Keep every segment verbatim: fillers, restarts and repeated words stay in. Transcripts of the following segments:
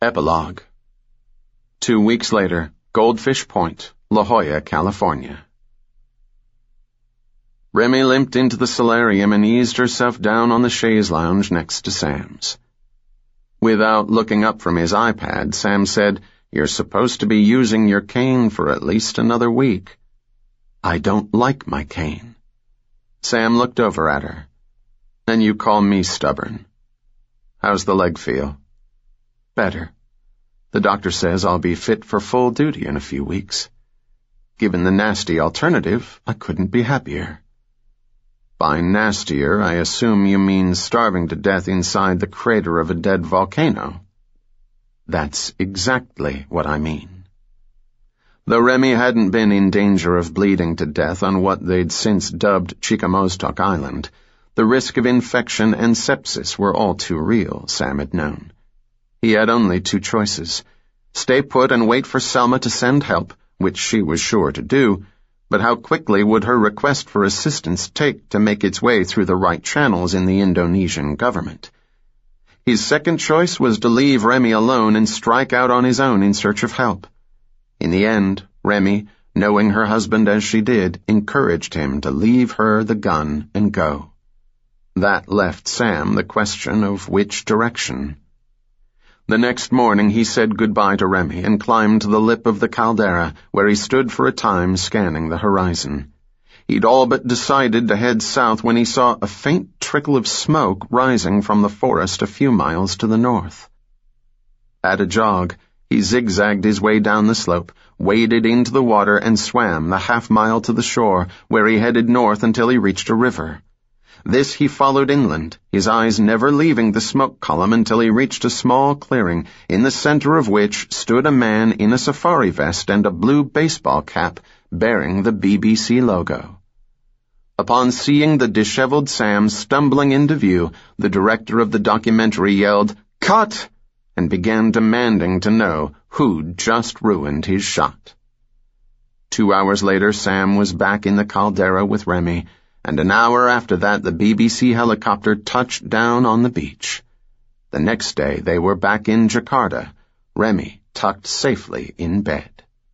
Epilogue. Two weeks later, Goldfish Point, La Jolla, California. Remy limped into the solarium and eased herself down on the chaise lounge next to Sam's. Without looking up from his iPad, Sam said, "You're supposed to be using your cane for at least another week." "I don't like my cane." Sam looked over at her. "And you call me stubborn. How's the leg feel?" "Better. The doctor says I'll be fit for full duty in a few weeks. Given the nasty alternative, I couldn't be happier." "By nastier, I assume you mean starving to death inside the crater of a dead volcano." "That's exactly what I mean." Though Remy hadn't been in danger of bleeding to death on what they'd since dubbed Chicamoztoc Island, the risk of infection and sepsis were all too real, Sam had known. He had only two choices: stay put and wait for Selma to send help, which she was sure to do, but how quickly would her request for assistance take to make its way through the right channels in the Indonesian government? His second choice was to leave Remy alone and strike out on his own in search of help. In the end, Remy, knowing her husband as she did, encouraged him to leave her the gun and go. That left Sam the question of which direction. The next morning he said goodbye to Remy and climbed to the lip of the caldera, where he stood for a time scanning the horizon. He'd all but decided to head south when he saw a faint trickle of smoke rising from the forest a few miles to the north. At a jog, he zigzagged his way down the slope, waded into the water, and swam the half mile to the shore, where he headed north until he reached a river. This he followed inland, his eyes never leaving the smoke column until he reached a small clearing, in the center of which stood a man in a safari vest and a blue baseball cap bearing the B B C logo. Upon seeing the disheveled Sam stumbling into view, the director of the documentary yelled, "Cut!" and began demanding to know who'd just ruined his shot. Two hours later, Sam was back in the caldera with Remy, and an hour after that the B B C helicopter touched down on the beach. The next day they were back in Jakarta, Remy tucked safely in bed.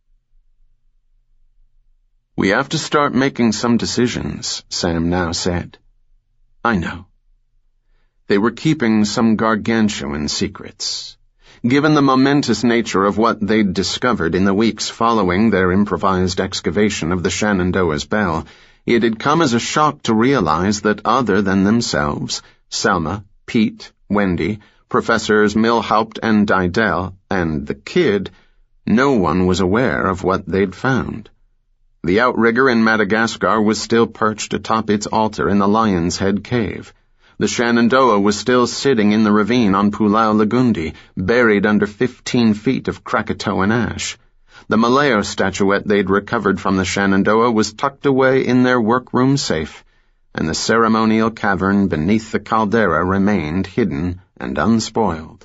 "We have to start making some decisions," Sam now said. "I know." They were keeping some gargantuan secrets. Given the momentous nature of what they'd discovered in the weeks following their improvised excavation of the Shenandoah's bell, it had come as a shock to realize that other than themselves, Selma, Pete, Wendy, Professors Milhaupt and Didell, and the kid, no one was aware of what they'd found. The outrigger in Madagascar was still perched atop its altar in the Lion's Head cave. The Shenandoah was still sitting in the ravine on Pulau Lagundi, buried under fifteen feet of Krakatoan ash. The Malayo statuette they'd recovered from the Shenandoah was tucked away in their workroom safe, and the ceremonial cavern beneath the caldera remained hidden and unspoiled.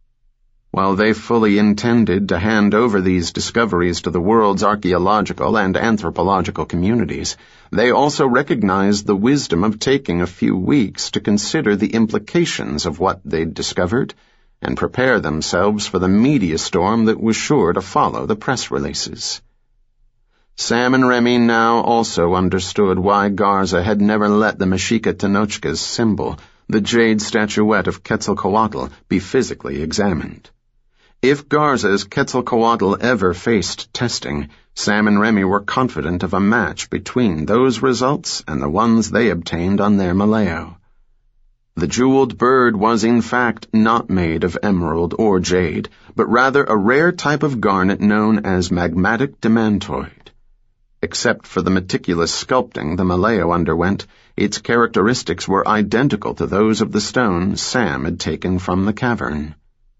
While they fully intended to hand over these discoveries to the world's archaeological and anthropological communities, they also recognized the wisdom of taking a few weeks to consider the implications of what they'd discovered and prepare themselves for the media storm that was sure to follow the press releases. Sam and Remy now also understood why Garza had never let the Mexica Tenochca's symbol, the jade statuette of Quetzalcoatl, be physically examined. If Garza's Quetzalcoatl ever faced testing, Sam and Remy were confident of a match between those results and the ones they obtained on their Malayo. The jeweled bird was in fact not made of emerald or jade, but rather a rare type of garnet known as magmatic demantoid. Except for the meticulous sculpting the Malayo underwent, its characteristics were identical to those of the stone Sam had taken from the cavern.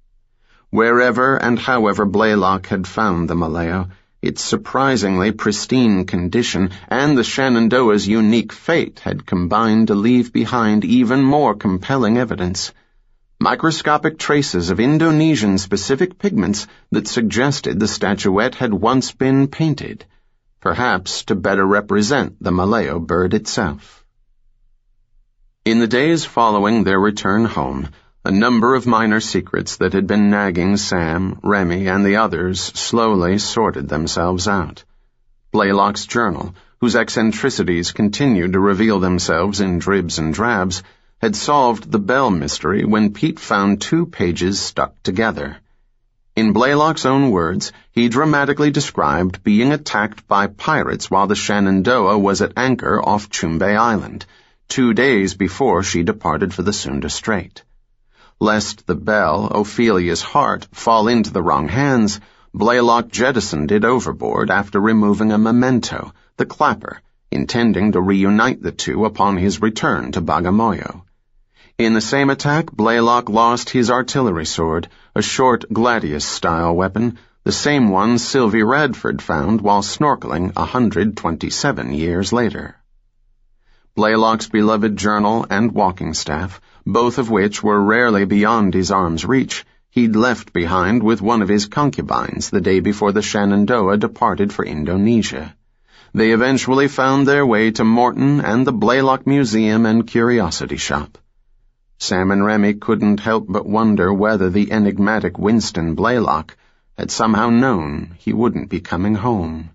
Wherever and however Blaylock had found the Malayo, its surprisingly pristine condition and the Shenandoah's unique fate had combined to leave behind even more compelling evidence: microscopic traces of Indonesian-specific pigments that suggested the statuette had once been painted, perhaps to better represent the Malayo bird itself. In the days following their return home, A number of minor secrets that had been nagging Sam, Remy, and the others slowly sorted themselves out. Blaylock's journal, whose eccentricities continued to reveal themselves in dribs and drabs, had solved the Bell mystery when Pete found two pages stuck together. In Blaylock's own words, he dramatically described being attacked by pirates while the Shenandoah was at anchor off Chumbay Island, two days before she departed for the Sunda Strait. Lest the Bell, Ophelia's heart, fall into the wrong hands, Blaylock jettisoned it overboard after removing a memento, the clapper, intending to reunite the two upon his return to Bagamoyo. In the same attack, Blaylock lost his artillery sword, a short gladius-style weapon, the same one Sylvie Radford found while snorkeling a hundred twenty-seven years later. Blaylock's beloved journal and walking staff, both of which were rarely beyond his arm's reach, he'd left behind with one of his concubines the day before the Shenandoah departed for Indonesia. They eventually found their way to Morton and the Blaylock Museum and Curiosity Shop. Sam and Remy couldn't help but wonder whether the enigmatic Winston Blaylock had somehow known he wouldn't be coming home.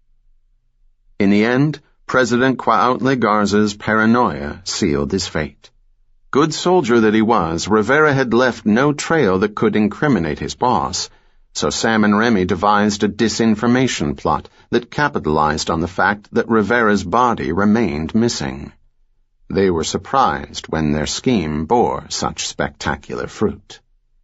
In the end, President Cuauhtli Garza's paranoia sealed his fate. Good soldier that he was, Rivera had left no trail that could incriminate his boss, so Sam and Remy devised a disinformation plot that capitalized on the fact that Rivera's body remained missing. They were surprised when their scheme bore such spectacular fruit.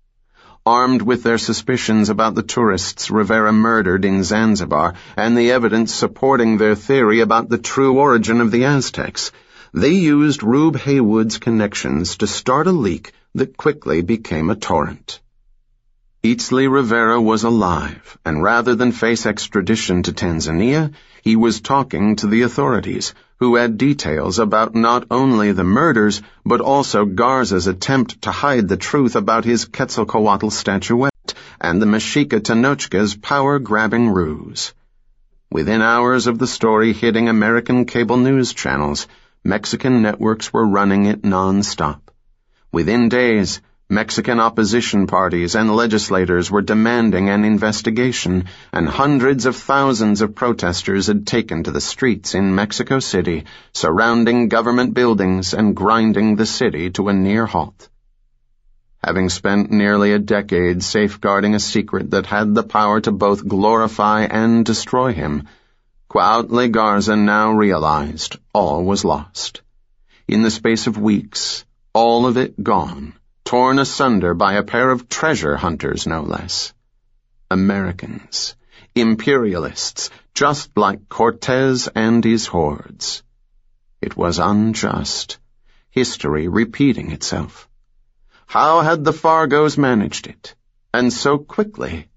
Armed with their suspicions about the tourists Rivera murdered in Zanzibar and the evidence supporting their theory about the true origin of the Aztecs, they used Rube Haywood's connections to start a leak that quickly became a torrent. Eatsley Rivera was alive, and rather than face extradition to Tanzania, he was talking to the authorities, who had details about not only the murders, but also Garza's attempt to hide the truth about his Quetzalcoatl statuette and the Mexica Tenochca's power-grabbing ruse. Within hours of the story hitting American cable news channels, Mexican networks were running it non-stop. Within days, Mexican opposition parties and legislators were demanding an investigation, and hundreds of thousands of protesters had taken to the streets in Mexico City, surrounding government buildings and grinding the city to a near halt. Having spent nearly a decade safeguarding a secret that had the power to both glorify and destroy him, Cuauhtli Garza now realized all was lost. In the space of weeks, all of it gone, torn asunder by a pair of treasure hunters, no less. Americans, imperialists, just like Cortez and his hordes. It was unjust, history repeating itself. How had the Fargos managed it, and so quickly?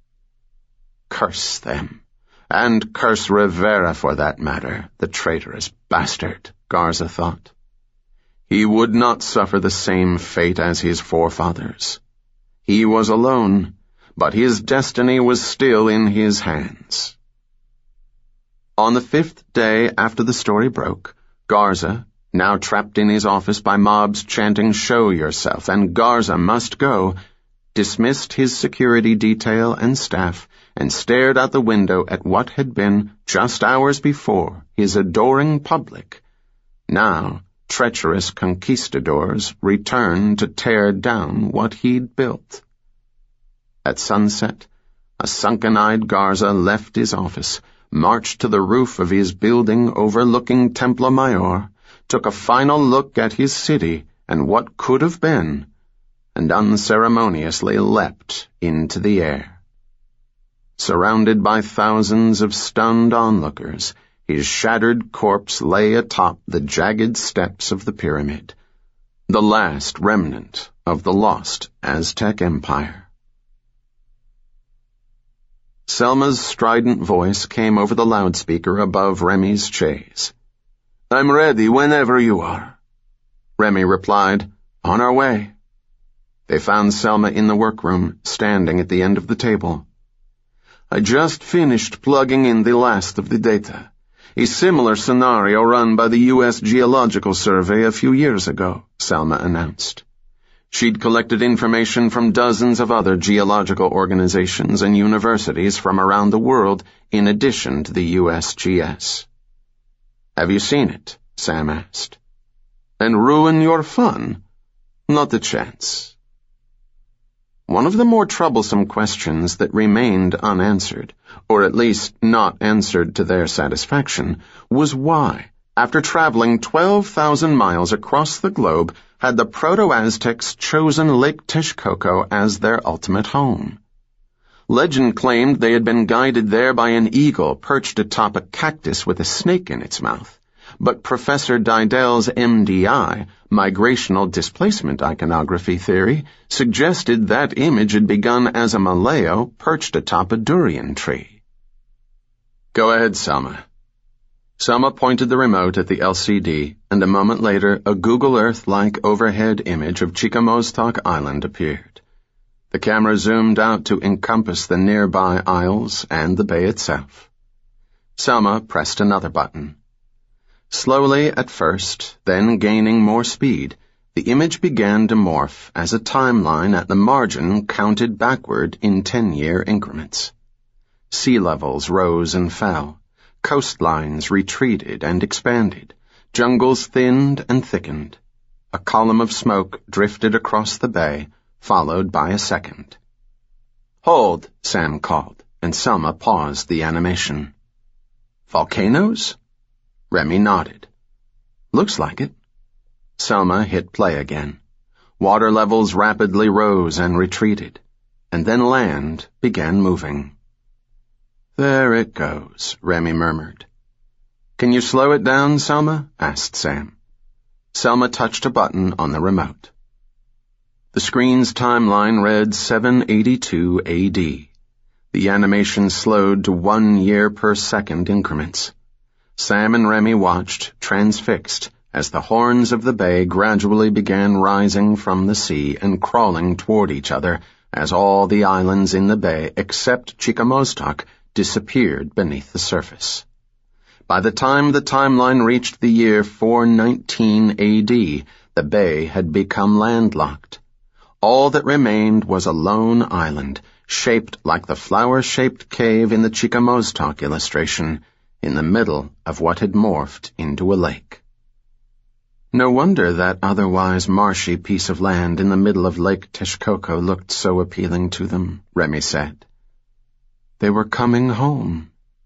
Curse them. And curse Rivera for that matter, the traitorous bastard, Garza thought. He would not suffer the same fate as his forefathers. He was alone, but his destiny was still in his hands. On the fifth day after the story broke, Garza, now trapped in his office by mobs chanting "Show yourself" and "Garza must go," dismissed his security detail and staff and stared out the window at what had been, just hours before, his adoring public. Now, treacherous conquistadors returned to tear down what he'd built. At sunset, a sunken-eyed Garza left his office, marched to the roof of his building overlooking Templo Mayor, took a final look at his city and what could have been, and unceremoniously leapt into the air. Surrounded by thousands of stunned onlookers, his shattered corpse lay atop the jagged steps of the pyramid, the last remnant of the lost Aztec Empire. Selma's strident voice came over the loudspeaker above Remy's chaise. "I'm ready whenever you are." Remy replied, "On our way." They found Selma in the workroom, standing at the end of the table. "I just finished plugging in the last of the data. A similar scenario run by the U S Geological Survey a few years ago," Selma announced. She'd collected information from dozens of other geological organizations and universities from around the world in addition to the U S G S. "Have you seen it?" Sam asked. "And ruin your fun? Not a chance." One of the more troublesome questions that remained unanswered, or at least not answered to their satisfaction, was why, after traveling twelve thousand miles across the globe, had the Proto-Aztecs chosen Lake Texcoco as their ultimate home. Legend claimed they had been guided there by an eagle perched atop a cactus with a snake in its mouth, but Professor Didell's M D I, migrational displacement iconography theory, suggested that image had begun as a Malayo perched atop a durian tree. "Go ahead, Selma." Selma pointed the remote at the L C D, and a moment later a Google Earth-like overhead image of Chikamoztoc Island appeared. The camera zoomed out to encompass the nearby isles and the bay itself. Selma pressed another button. Slowly at first, then gaining more speed, the image began to morph as a timeline at the margin counted backward in ten-year increments. Sea levels rose and fell. Coastlines retreated and expanded, jungles thinned and thickened. A column of smoke drifted across the bay, followed by a second. "Hold," Sam called, and Selma paused the animation. "Volcanoes?" Remy nodded. "Looks like it." Selma hit play again. Water levels rapidly rose and retreated, and then land began moving. "There it goes," Remy murmured. "Can you slow it down, Selma?" asked Sam. Selma touched a button on the remote. The screen's timeline read seven eighty-two A D. The animation slowed to one year per second increments. Sam and Remy watched, transfixed, as the horns of the bay gradually began rising from the sea and crawling toward each other as all the islands in the bay except Chikamoztoc disappeared beneath the surface. By the time the timeline reached the year four nineteen A D, the bay had become landlocked. All that remained was a lone island, shaped like the flower-shaped cave in the Chikamoztoc illustration, in the middle of what had morphed into a lake. No wonder that otherwise marshy piece of land in the middle of Lake Texcoco looked so appealing to them, Remy said. They were coming home.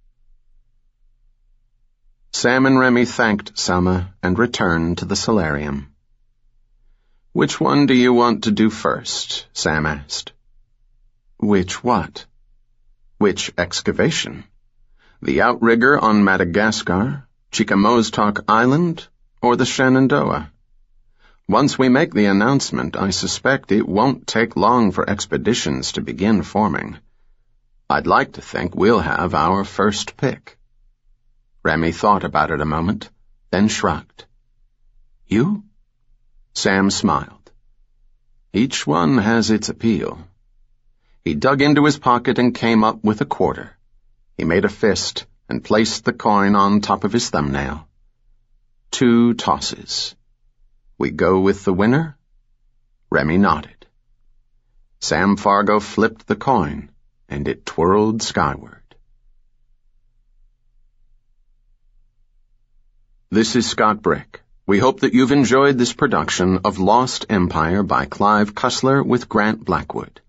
Sam and Remy thanked Selma and returned to the solarium. "Which one do you want to do first?" Sam asked. "Which what?" "Which excavation? The outrigger on Madagascar, Chikamoztoc Island, or the Shenandoah? Once we make the announcement, I suspect it won't take long for expeditions to begin forming. I'd like to think we'll have our first pick." Remy thought about it a moment, then shrugged. "You?" Sam smiled. "Each one has its appeal." He dug into his pocket and came up with a quarter. He made a fist and placed the coin on top of his thumbnail. Two tosses. "We go with the winner?" Remy nodded. Sam Fargo flipped the coin, and it twirled skyward. This is Scott Brick. We hope that you've enjoyed this production of Lost Empire by Clive Cussler with Grant Blackwood.